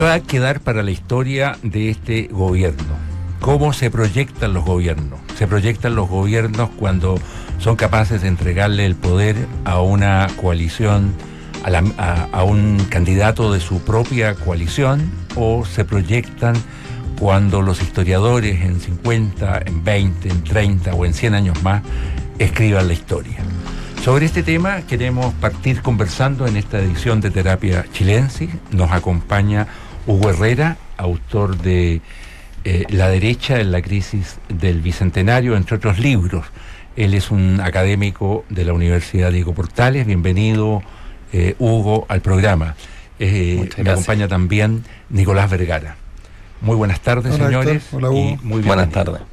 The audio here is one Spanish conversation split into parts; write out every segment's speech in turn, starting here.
Va a quedar para la historia de este gobierno? ¿Cómo se proyectan los gobiernos? Se proyectan los gobiernos cuando son capaces de entregarle el poder a una coalición, a un candidato de su propia coalición, o se proyectan cuando los historiadores en 50, en 20, en 30 o en 100 años más escriban la historia. Sobre este tema queremos partir conversando en esta edición de Terapia Chilensis. Nos acompaña Hugo Herrera, autor de La derecha en la crisis del Bicentenario, entre otros libros. Él es un académico de la Universidad Diego Portales. Bienvenido, Hugo, al programa. Me acompaña también Nicolás Vergara. Muy buenas tardes, hola, señores. Héctor. Hola, Hugo. Muy buenas tardes.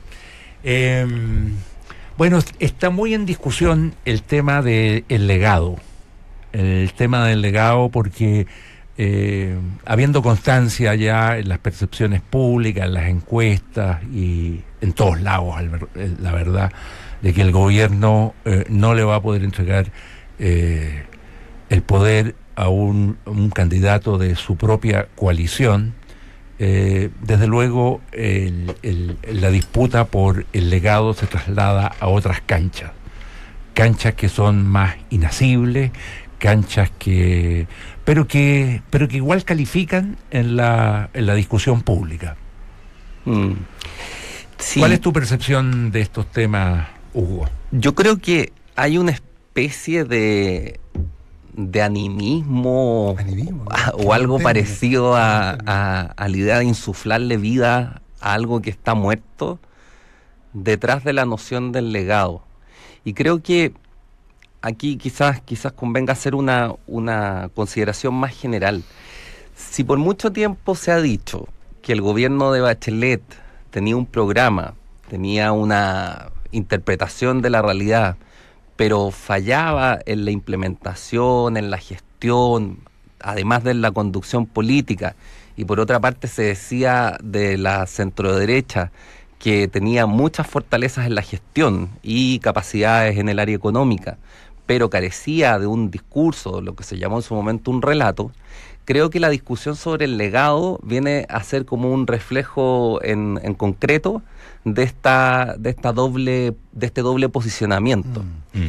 Bueno, está muy en discusión el tema del legado. El tema del legado porque habiendo constancia ya en las percepciones públicas, en las encuestas y en todos lados, la verdad, de que el gobierno no le va a poder entregar el poder a un candidato de su propia coalición. Desde luego la disputa por el legado se traslada a otras canchas que son más inacibles, canchas pero que igual califican en la discusión pública. Sí. ¿Cuál es tu percepción de estos temas, Hugo? Yo creo que hay una especie de animismo o algo parecido a la idea de insuflarle vida a algo que está muerto detrás de la noción del legado. Y creo que aquí quizás convenga hacer una consideración más general. Si por mucho tiempo se ha dicho que el gobierno de Bachelet tenía un programa, tenía una interpretación de la realidad, pero fallaba en la implementación, en la gestión, además de la conducción política, y por otra parte se decía de la centroderecha que tenía muchas fortalezas en la gestión y capacidades en el área económica, pero carecía de un discurso, lo que se llamó en su momento un relato. Creo que la discusión sobre el legado viene a ser como un reflejo en concreto de este doble posicionamiento.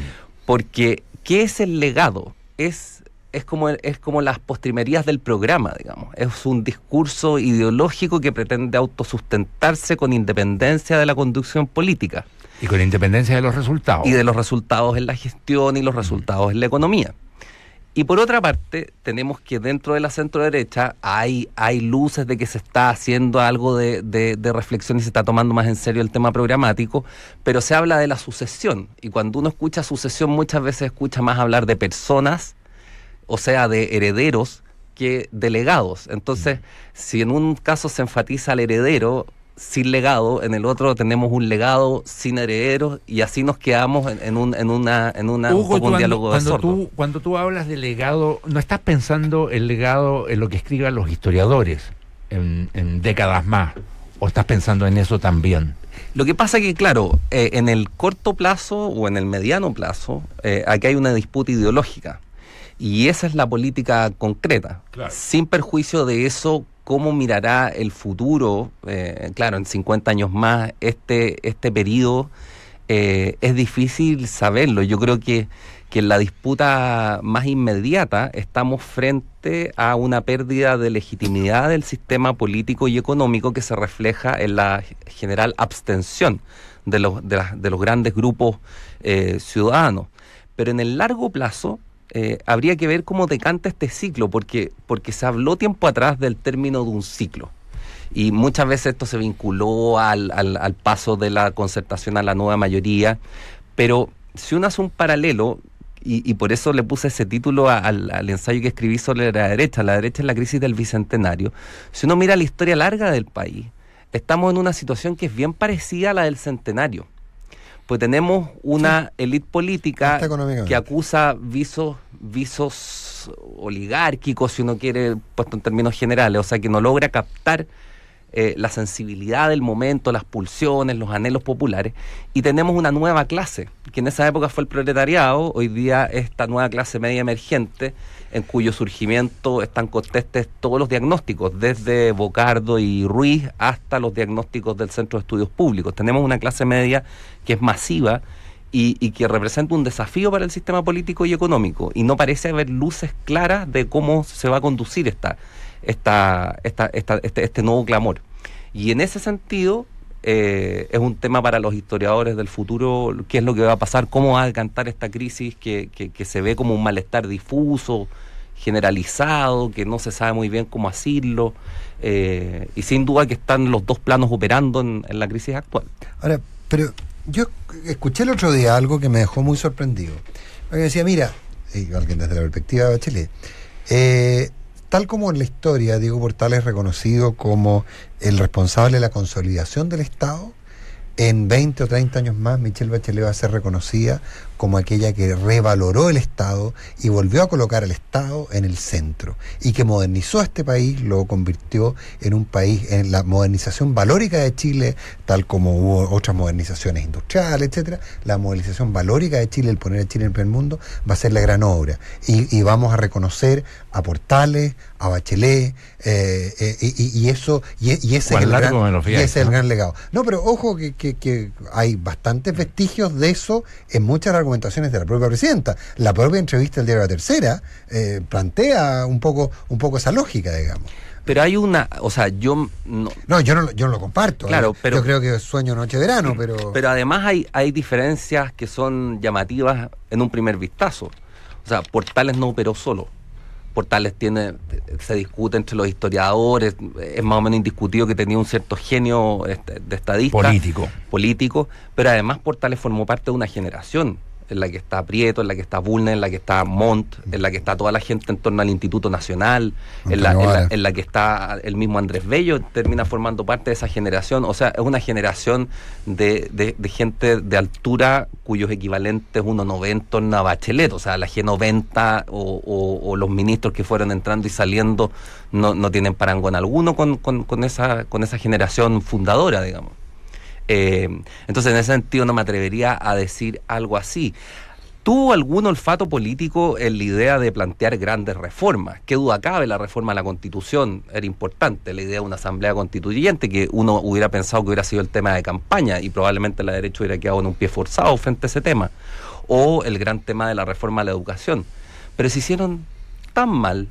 Porque ¿qué es el legado? Es como las postrimerías del programa, digamos. Es un discurso ideológico que pretende autosustentarse con independencia de la conducción política. Y con independencia de los resultados. Y de los resultados en la gestión y los resultados en la economía. Y por otra parte, tenemos que dentro de la centroderecha hay luces de que se está haciendo algo de reflexión y se está tomando más en serio el tema programático, pero se habla de la sucesión. Y cuando uno escucha sucesión, muchas veces escucha más hablar de personas, o sea, de herederos, que de legados. Entonces, si en un caso se enfatiza al heredero sin legado, en el otro tenemos un legado sin herederos, y así nos quedamos en un diálogo de sordos. Cuando tú hablas de legado, no estás pensando el legado en lo que escriban los historiadores en décadas más, o estás pensando en eso también. Lo que pasa es que, claro, en el corto plazo o en el mediano plazo, aquí hay una disputa ideológica, y esa es la política concreta. Claro. Sin perjuicio de eso, ¿cómo mirará el futuro? Claro, en 50 años más, este periodo es difícil saberlo. Yo creo que en la disputa más inmediata estamos frente a una pérdida de legitimidad del sistema político y económico que se refleja en la general abstención de los grandes grupos ciudadanos. Pero en el largo plazo, habría que ver cómo decanta este ciclo, porque se habló tiempo atrás del término de un ciclo, y muchas veces esto se vinculó al paso de la concertación a la nueva mayoría, pero si uno hace un paralelo, y por eso le puse ese título al ensayo que escribí sobre la derecha en la crisis del Bicentenario, si uno mira la historia larga del país, estamos en una situación que es bien parecida a la del Centenario. Pues tenemos una élite política que acusa visos oligárquicos, si uno quiere, puesto en términos generales, o sea, que no logra captar la sensibilidad del momento, las pulsiones, los anhelos populares, y tenemos una nueva clase, que en esa época fue el proletariado, hoy día esta nueva clase media emergente, en cuyo surgimiento están contestes todos los diagnósticos, desde Bocardo y Ruiz hasta los diagnósticos del Centro de Estudios Públicos. Tenemos una clase media que es masiva y que representa un desafío para el sistema político y económico, y no parece haber luces claras de cómo se va a conducir este nuevo clamor. Y en ese sentido es un tema para los historiadores del futuro, qué es lo que va a pasar, cómo va a decantar esta crisis que se ve como un malestar difuso, generalizado, que no se sabe muy bien cómo asirlo, y sin duda que están los dos planos operando en la crisis actual. Ahora, pero yo escuché el otro día algo que me dejó muy sorprendido, porque decía, mira, alguien desde la perspectiva de Bachelet, tal como en la historia Diego Portales es reconocido como el responsable de la consolidación del Estado, en 20 o 30 años más Michelle Bachelet va a ser reconocida como aquella que revaloró el Estado y volvió a colocar al Estado en el centro, y que modernizó a este país, lo convirtió en un país, en la modernización valórica de Chile, tal como hubo otras modernizaciones industriales, etcétera. La modernización valórica de Chile, el poner a Chile en el primer mundo, va a ser la gran obra, y vamos a reconocer a Portales, a Bachelet, y ese es el gran legado. No, pero ojo que hay bastantes vestigios de eso en muchas argumentaciones de la propia presidenta. La propia entrevista del diario La Tercera plantea un poco esa lógica, digamos. Pero hay una, o sea, yo no lo comparto. Claro, pero yo creo que sueño noche-verano, pero además hay diferencias que son llamativas en un primer vistazo. O sea, Portales no operó solo. Portales se discute entre los historiadores, es más o menos indiscutido que tenía un cierto genio de estadista político, pero además Portales formó parte de una generación en la que está Prieto, en la que está Bulnes, en la que está Montt, en la que está toda la gente en torno al Instituto Nacional, en la que está el mismo Andrés Bello, termina formando parte de esa generación. O sea, es una generación de gente de altura cuyos equivalentes uno no ve en torno a Bachelet, o sea, la G90 o los ministros que fueron entrando y saliendo no tienen parangón alguno con esa generación fundadora, digamos. Entonces, en ese sentido no me atrevería a decir algo así. ¿Tuvo algún olfato político en la idea de plantear grandes reformas? ¿Qué duda cabe? La reforma a la Constitución era importante, la idea de una asamblea constituyente, que uno hubiera pensado que hubiera sido el tema de campaña, y probablemente la derecha hubiera quedado en un pie forzado frente a ese tema, o el gran tema de la reforma a la educación. Pero se hicieron tan mal,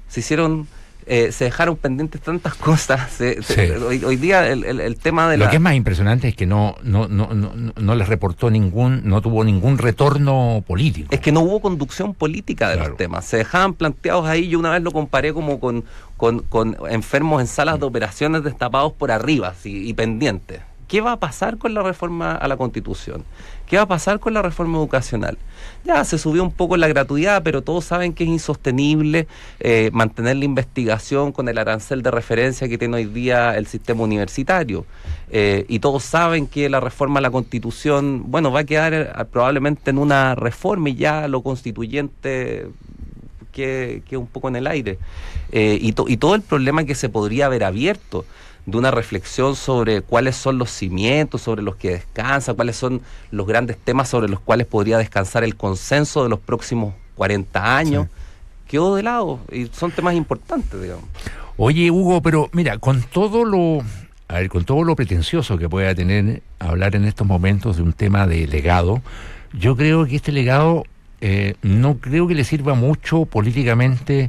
se dejaron pendientes tantas cosas. Hoy día el tema de lo que es más impresionante es que no les reportó no tuvo ningún retorno político. Es que no hubo conducción política de los temas, se dejaban planteados ahí. Yo una vez lo comparé como con enfermos en salas de operaciones destapados por arriba y pendientes. ¿Qué va a pasar con la reforma a la Constitución? ¿Qué va a pasar con la reforma educacional? Ya se subió un poco la gratuidad, pero todos saben que es insostenible mantener la investigación con el arancel de referencia que tiene hoy día el sistema universitario. Y todos saben que la reforma a la Constitución, va a quedar probablemente en una reforma, y ya lo constituyente que un poco en el aire. Y todo el problema que se podría haber abierto de una reflexión sobre cuáles son los cimientos sobre los que descansa, cuáles son los grandes temas sobre los cuales podría descansar el consenso de los próximos 40 años, quedó de lado, y son temas importantes, digamos. Oye, Hugo, pero mira, con todo lo pretencioso que pueda tener hablar en estos momentos de un tema de legado, yo creo que este legado no creo que le sirva mucho políticamente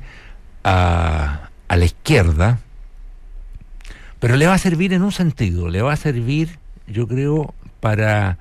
a la izquierda, pero le va a servir en un sentido, le va a servir, yo creo, para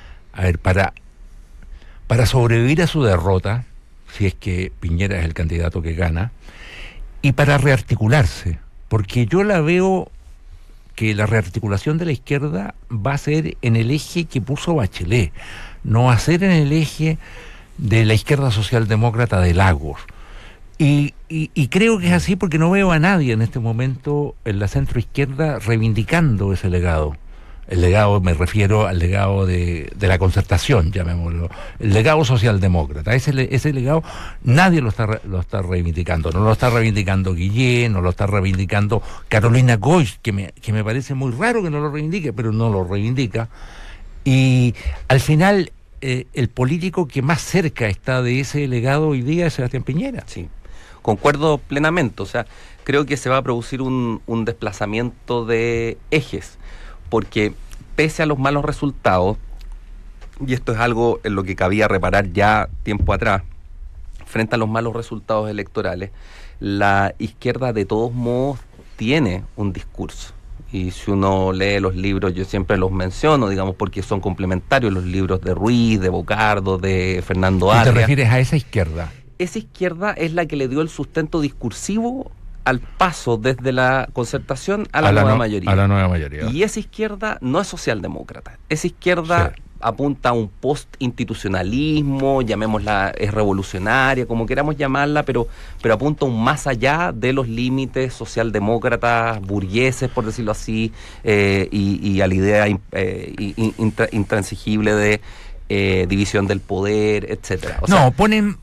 sobrevivir a su derrota, si es que Piñera es el candidato que gana, y para rearticularse, porque yo la veo que la rearticulación de la izquierda va a ser en el eje que puso Bachelet, no va a ser en el eje de la izquierda socialdemócrata de Lagos. Y creo que es así porque no veo a nadie en este momento en la centroizquierda reivindicando ese legado. El legado, me refiero al legado de la concertación, llamémoslo, el legado socialdemócrata. Ese legado nadie lo está reivindicando. No lo está reivindicando Guillén, no lo está reivindicando Carolina Goich, que me parece muy raro que no lo reivindique, pero no lo reivindica. Y al final, el político que más cerca está de ese legado hoy día es Sebastián Piñera. Sí, concuerdo plenamente. O sea, creo que se va a producir un desplazamiento de ejes, porque pese a los malos resultados, y esto es algo en lo que cabía reparar ya tiempo atrás, frente a los malos resultados electorales, la izquierda de todos modos tiene un discurso. Y si uno lee los libros, yo siempre los menciono, digamos, porque son complementarios, los libros de Ruiz, de Bocardo, de Fernando Arria. ¿Te refieres a esa izquierda? Esa izquierda es la que le dio el sustento discursivo al paso desde la concertación a la nueva mayoría. A la nueva mayoría. Y esa izquierda no es socialdemócrata. Esa izquierda apunta a un post-institucionalismo, llamémosla, es revolucionaria, como queramos llamarla, pero apunta un más allá de los límites socialdemócratas, burgueses, por decirlo así, y a la idea intransigible de división del poder, etcétera. O sea, ponen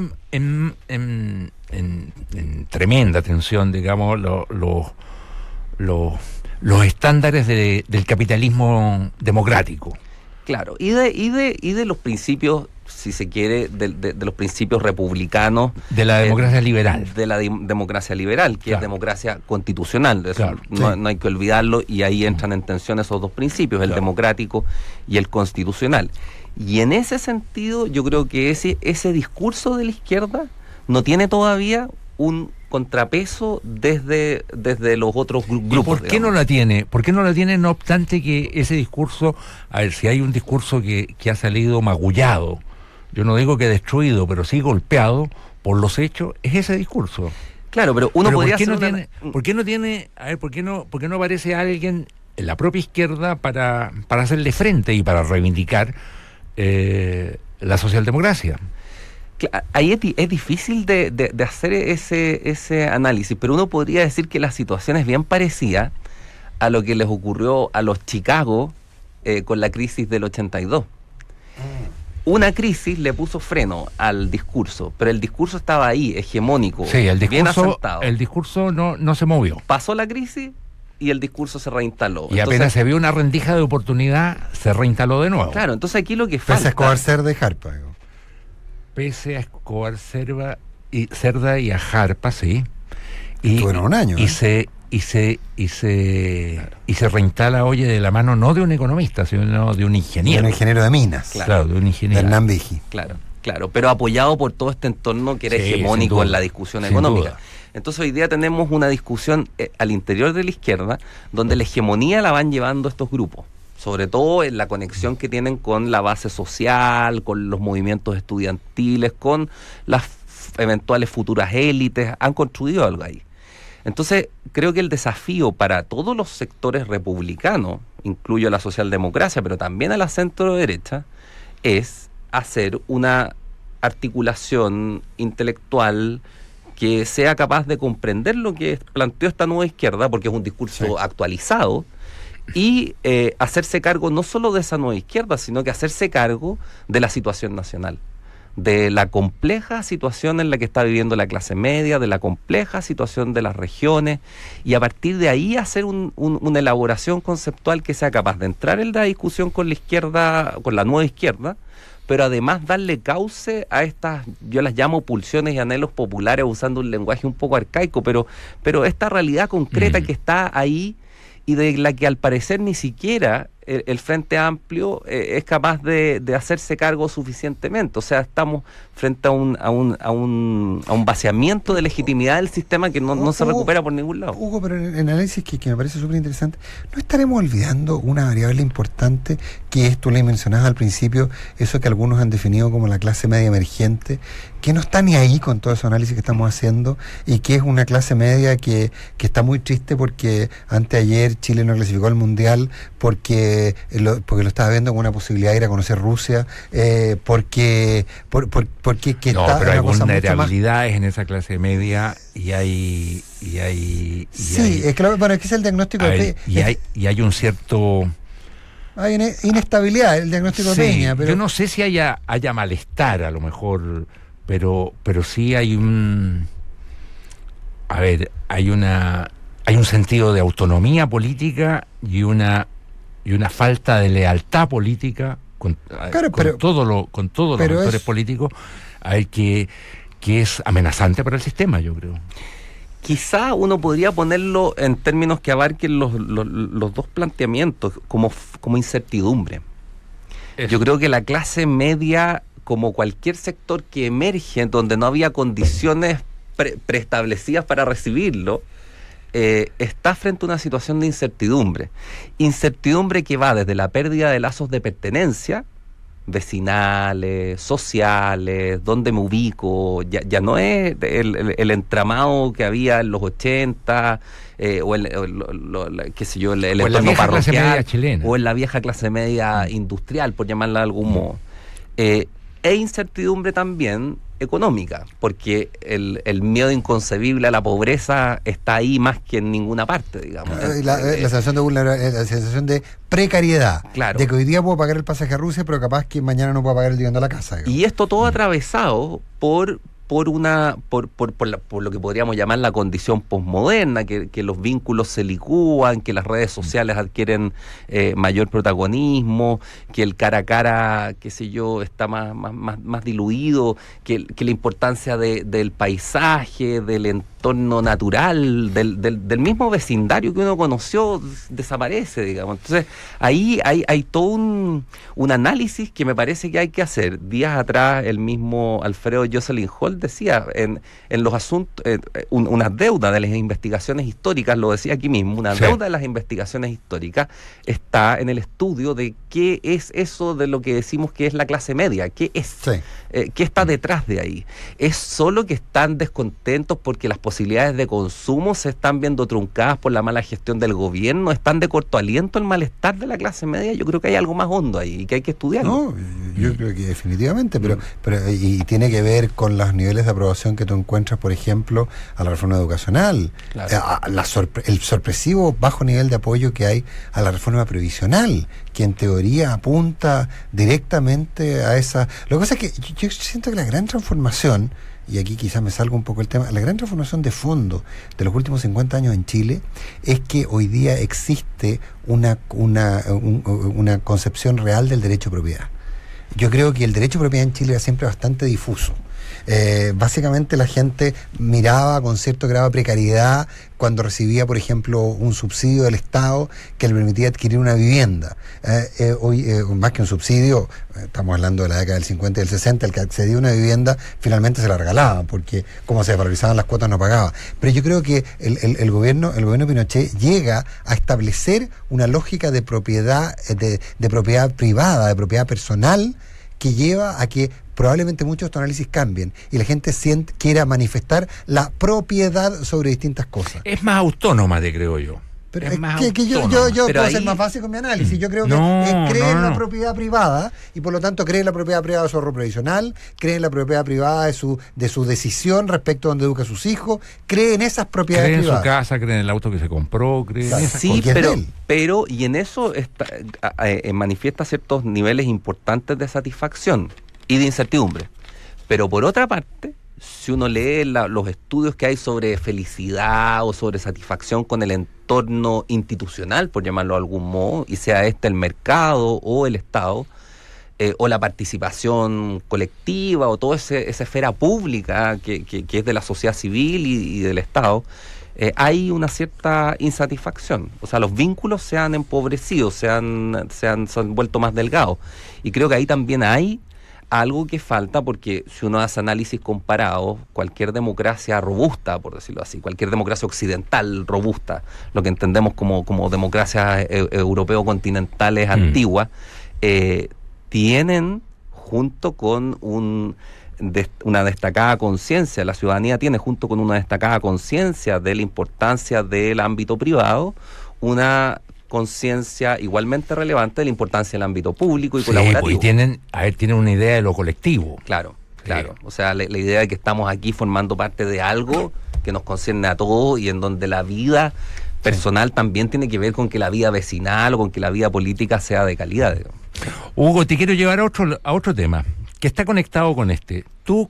en tremenda tensión, digamos, los estándares del capitalismo democrático. Claro, y de los principios, si se quiere, de los principios republicanos. De la democracia liberal. De la democracia liberal, que es democracia constitucional. Eso no hay que olvidarlo, y ahí entran en tensión esos dos principios, el democrático y el constitucional. Y en ese sentido, yo creo que ese discurso de la izquierda no tiene todavía un contrapeso desde los otros grupos. ¿Y por qué no la tiene? ¿Por qué no la tiene, no obstante que ese discurso, a ver, si hay un discurso que ha salido magullado, yo no digo que destruido, pero sí golpeado por los hechos, es ese discurso? Claro, pero uno podría hacer ¿por qué no aparece alguien en la propia izquierda para hacerle frente y para reivindicar la socialdemocracia? Ahí es difícil de hacer ese análisis, pero uno podría decir que la situación es bien parecida a lo que les ocurrió a los Chicago con la crisis del 82. Una crisis le puso freno al discurso, pero el discurso estaba ahí, hegemónico, bien asentado. El discurso no se movió. Pasó la crisis y el discurso se reinstaló. Y apenas se vio una rendija de oportunidad, se reinstaló de nuevo. Claro, entonces aquí lo que falta... Pese a Escobar Cerda y Jarpa. Pese a Escobar Cerda y a Jarpa, sí. Estuvieron un año. Y se reinstala, oye, de la mano no de un economista, sino de un ingeniero. De un ingeniero de minas. Claro, de un ingeniero. De Hernán Vigi. Claro, pero apoyado por todo este entorno que era hegemónico en la discusión económica. Duda. Entonces hoy día tenemos una discusión al interior de la izquierda donde la hegemonía la van llevando estos grupos, sobre todo en la conexión que tienen con la base social, con los movimientos estudiantiles, con las eventuales futuras élites. Han construido algo ahí. Entonces creo que el desafío para todos los sectores republicanos, incluyo a la socialdemocracia, pero también a la centro derecha, es hacer una articulación intelectual que sea capaz de comprender lo que planteó esta nueva izquierda, porque es un discurso actualizado, y hacerse cargo no solo de esa nueva izquierda, sino que hacerse cargo de la situación nacional, de la compleja situación en la que está viviendo la clase media, de la compleja situación de las regiones, y a partir de ahí hacer una elaboración conceptual que sea capaz de entrar en la discusión con la izquierda, con la nueva izquierda, pero además darle cauce a estas, yo las llamo pulsiones y anhelos populares, usando un lenguaje un poco arcaico, pero esta realidad concreta que está ahí y de la que al parecer ni siquiera el Frente Amplio es capaz de hacerse cargo suficientemente. O sea, estamos frente a un vaciamiento de legitimidad del sistema que no se recupera por ningún lado. Hugo, pero en el análisis que me parece súper interesante, ¿no estaremos olvidando una variable importante que es, tú le mencionabas al principio, eso que algunos han definido como la clase media emergente, que no está ni ahí con todo ese análisis que estamos haciendo, y que es una clase media que está muy triste porque anteayer Chile no clasificó al Mundial, porque lo estaba viendo como una posibilidad de ir a conocer Rusia, porque que no, está pero hay vulnerabilidades en esa clase media y hay es que es el diagnóstico y hay un cierto Hay inestabilidad, el diagnóstico de Peña. Pero yo no sé si haya malestar, a lo mejor, pero sí hay un... A ver, hay un sentido de autonomía política y una falta de lealtad política con todos los actores políticos, que es amenazante para el sistema, yo creo. Quizá uno podría ponerlo en términos que abarquen los dos planteamientos como incertidumbre. Eso. Yo creo que la clase media, como cualquier sector que emerge, donde no había condiciones preestablecidas para recibirlo, está frente a una situación de incertidumbre. Incertidumbre que va desde la pérdida de lazos de pertenencia, vecinales, sociales, dónde me ubico, ya no es el entramado que había en los 80, o qué sé yo, el entorno parroquial, o en la vieja clase media industrial, por llamarla de algún modo. E incertidumbre también económica, porque el miedo inconcebible a la pobreza está ahí más que en ninguna parte, digamos. La sensación de vulnerabilidad, la sensación de precariedad, claro, de que hoy día puedo pagar el pasaje a Rusia, pero capaz que mañana no puedo pagar el dividendo a la casa, digamos. Y esto todo atravesado por lo que podríamos llamar la condición posmoderna, que los vínculos se licúan, que las redes sociales adquieren mayor protagonismo, que el cara a cara, qué sé yo, está más diluido, que la importancia del paisaje, del entorno natural, del mismo vecindario que uno conoció, desaparece, digamos. Entonces, ahí hay todo un análisis que me parece que hay que hacer. Días atrás, el mismo Alfredo Jocelyn Hall decía en los asuntos, una deuda de las investigaciones históricas, lo decía aquí mismo, una deuda de las investigaciones históricas está en el estudio de qué es eso de lo que decimos que es la clase media, qué es, qué está detrás de ahí. Es solo que están descontentos porque las posibilidades de consumo se están viendo truncadas por la mala gestión del gobierno, están de corto aliento el malestar de la clase media. Yo creo que hay algo más hondo ahí y que hay que estudiarlo. No, yo creo que definitivamente, pero y tiene que ver con los niveles de aprobación que tú encuentras, por ejemplo, a la reforma educacional, claro, el sorpresivo bajo nivel de apoyo que hay a la reforma previsional, que en teoría apunta directamente a esa... Lo que pasa es que yo siento que la gran transformación, y aquí quizás me salga un poco el tema, la gran transformación de fondo de los últimos 50 años en Chile es que hoy día existe una concepción real del derecho a propiedad. Yo creo que el derecho a propiedad en Chile era siempre bastante difuso. Básicamente la gente miraba con cierto grado de precariedad cuando recibía, por ejemplo, un subsidio del Estado que le permitía adquirir una vivienda. Hoy, más que un subsidio, estamos hablando de la década del 50 y del 60, el que accedía a una vivienda finalmente se la regalaban, porque como se valorizaban las cuotas no pagaba. Pero yo creo que el gobierno Pinochet llega a establecer una lógica de propiedad, de propiedad privada, de propiedad personal, que lleva a que probablemente muchos de estos análisis cambien y la gente quiera manifestar la propiedad sobre distintas cosas. Es más autónoma, creo yo. Pero es que yo puedo ser más fácil con mi análisis. Yo creo que cree en la propiedad privada y por lo tanto cree en la propiedad privada de su ahorro previsional, cree en la propiedad privada de su decisión respecto a dónde educa a sus hijos, cree en esas propiedades privadas. Cree en su casa, cree en el auto que se compró, cree en esas cosas. Sí, pero y en eso manifiesta ciertos niveles importantes de satisfacción y de incertidumbre. Pero por otra parte, si uno lee los estudios que hay sobre felicidad o sobre satisfacción con el entorno institucional, por llamarlo de algún modo, y sea el mercado o el Estado, o la participación colectiva o toda esa esfera pública que es de la sociedad civil y del Estado, hay una cierta insatisfacción. O sea, los vínculos se han empobrecido, se han vuelto más delgados. Y creo que ahí también hay algo que falta, porque si uno hace análisis comparados, cualquier democracia robusta, por decirlo así, cualquier democracia occidental robusta, lo que entendemos como democracias europeo-continentales antiguas, tienen, junto con una destacada conciencia, la ciudadanía tiene, junto con una destacada conciencia de la importancia del ámbito privado, una conciencia igualmente relevante de la importancia del ámbito público y colaborativo. Pues, tienen una idea de lo colectivo. Claro. O sea, la idea de que estamos aquí formando parte de algo que nos concierne a todos y en donde la vida personal también tiene que ver con que la vida vecinal o con que la vida política sea de calidad, digamos. Hugo, te quiero llevar a otro tema que está conectado con este.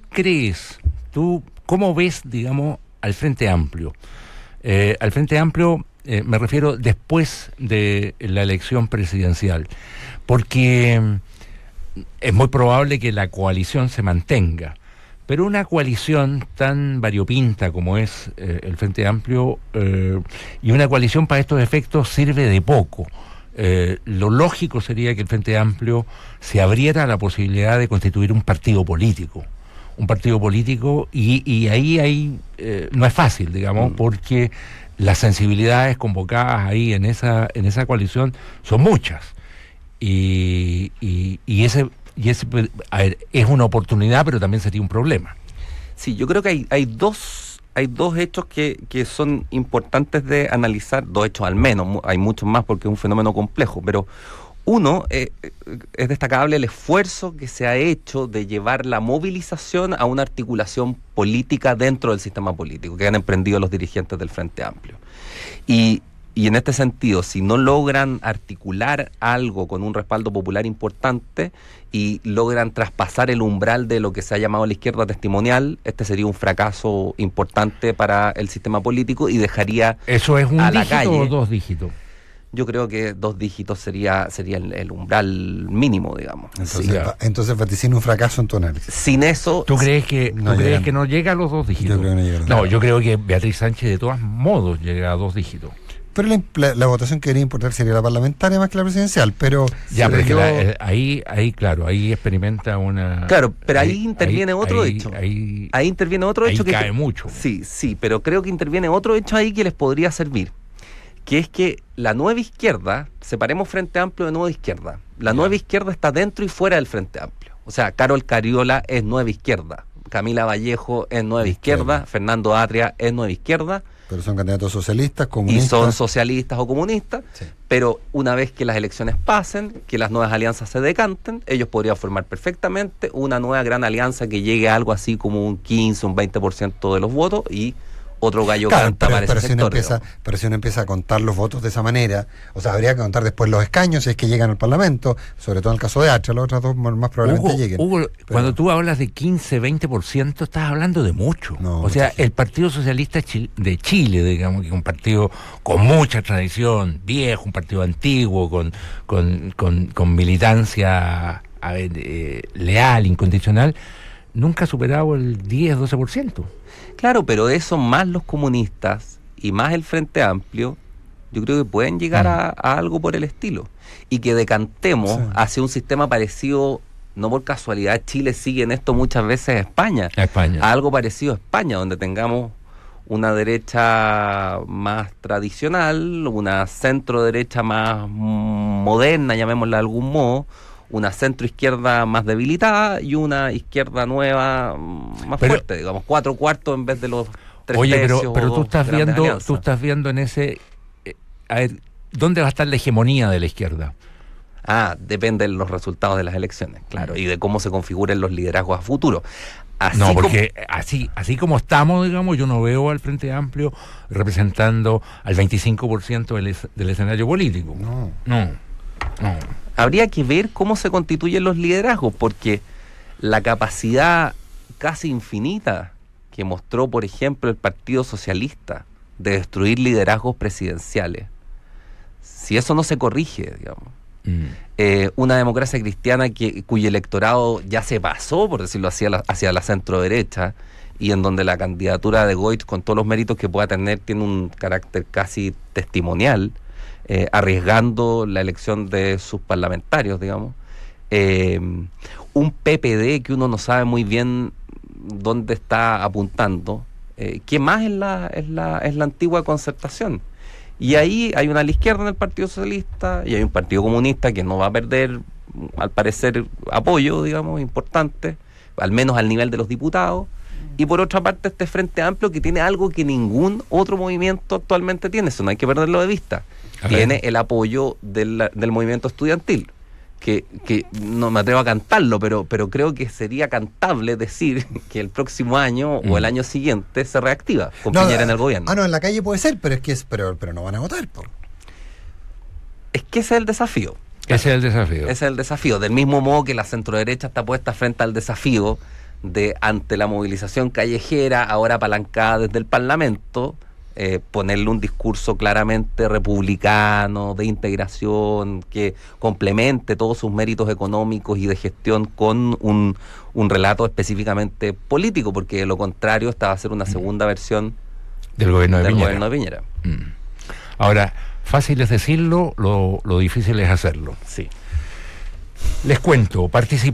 ¿Cómo ves, digamos, al Frente Amplio? Al Frente Amplio me refiero después de la elección presidencial, porque es muy probable que la coalición se mantenga, pero una coalición tan variopinta como es el Frente Amplio, y una coalición para estos efectos sirve de poco. Lo lógico sería que el Frente Amplio se abriera a la posibilidad de constituir un partido político, y ahí no es fácil, digamos, porque las sensibilidades convocadas ahí en esa coalición son muchas, y ese a ver, es una oportunidad, pero también sería un problema. Sí, yo creo que hay dos hechos que son importantes de analizar, dos hechos al menos, hay muchos más porque es un fenómeno complejo, pero uno, es destacable el esfuerzo que se ha hecho de llevar la movilización a una articulación política dentro del sistema político, que han emprendido los dirigentes del Frente Amplio. Y en este sentido, si no logran articular algo con un respaldo popular importante y logran traspasar el umbral de lo que se ha llamado la izquierda testimonial, este sería un fracaso importante para el sistema político y dejaría ¿eso es un a la dígito calle, o 2 dígitos? Yo creo que 2 dígitos sería el umbral mínimo, digamos. Entonces vaticina un fracaso en tu análisis. Sin eso... ¿Tú crees que no llega a los 2 dígitos? Yo creo que no llega a los 2 dígitos. Yo creo que Beatriz Sánchez de todos modos llega a 2 dígitos. Pero la votación que debería importar sería la parlamentaria más que la presidencial, pero... Ya, pero ahí experimenta una... Claro, pero ahí interviene otro hecho. Ahí interviene otro hecho que cae mucho. Sí, pero creo que interviene otro hecho ahí que les podría servir, que es que la nueva izquierda, separemos Frente Amplio de nueva izquierda, la nueva izquierda está dentro y fuera del Frente Amplio. O sea, Carol Cariola es nueva izquierda, Camila Vallejo es nueva izquierda, Fernando Atria es nueva izquierda. Pero son candidatos socialistas, comunistas. Y son socialistas o comunistas, sí. Pero una vez que las elecciones pasen, que las nuevas alianzas se decanten, ellos podrían formar perfectamente una nueva gran alianza que llegue a algo así como un 15, un 20% de los votos y otro gallo canta para ese sector. Pero si uno empieza a contar los votos de esa manera, o sea, habría que contar después los escaños si es que llegan al Parlamento, sobre todo en el caso de Atria, las otras dos más probablemente lleguen. Hugo, cuando tú hablas de 15, 20%, estás hablando de mucho. O sea, el Partido Socialista de Chile, digamos, que es un partido con mucha tradición, viejo, un partido antiguo, con militancia leal, incondicional, nunca ha superado el 10, 12%. Claro, pero eso más los comunistas y más el Frente Amplio, yo creo que pueden llegar a algo por el estilo. Y que decantemos hacia un sistema parecido, no por casualidad, Chile sigue en esto muchas veces a España. A algo parecido a España, donde tengamos una derecha más tradicional, una centro derecha más moderna, llamémosla de algún modo, una centro-izquierda más debilitada y una izquierda nueva más fuerte, digamos, 4/4 en vez de los 3 tercios. Oye, pero tú estás viendo en ese... a ver, ¿dónde va a estar la hegemonía de la izquierda? Depende de los resultados de las elecciones, claro, y de cómo se configuren los liderazgos a futuro. Así como estamos, digamos, yo no veo al Frente Amplio representando al 25% del escenario político. No. Habría que ver cómo se constituyen los liderazgos, porque la capacidad casi infinita que mostró, por ejemplo, el Partido Socialista de destruir liderazgos presidenciales, si eso no se corrige, digamos, una democracia cristiana cuyo electorado ya se pasó, por decirlo así, hacia la centro derecha, y en donde la candidatura de Goich, con todos los méritos que pueda tener, tiene un carácter casi testimonial, arriesgando la elección de sus parlamentarios, digamos, un PPD que uno no sabe muy bien dónde está apuntando, que más es la antigua Concertación. Y ahí hay una a la izquierda en el Partido Socialista y hay un Partido Comunista que no va a perder, al parecer, apoyo, digamos, importante, al menos al nivel de los diputados. Y por otra parte este Frente Amplio que tiene algo que ningún otro movimiento actualmente tiene, eso no hay que perderlo de vista. Tiene el apoyo del movimiento estudiantil, que no me atrevo a cantarlo, pero creo que sería cantable decir que el próximo año o el año siguiente se reactiva con Piñera en el gobierno. No, en la calle puede ser, pero pero no van a votar, po. Es que ese es el desafío. Ese es el desafío. Ese es el desafío. Del mismo modo que la centroderecha está puesta frente al desafío de, ante la movilización callejera, ahora apalancada desde el Parlamento, ponerle un discurso claramente republicano, de integración, que complemente todos sus méritos económicos y de gestión con un relato específicamente político, porque de lo contrario esta va a ser una segunda versión del gobierno de Piñera. Gobierno de Piñera. Ahora, fácil es decirlo, lo difícil es hacerlo. Sí. Les cuento,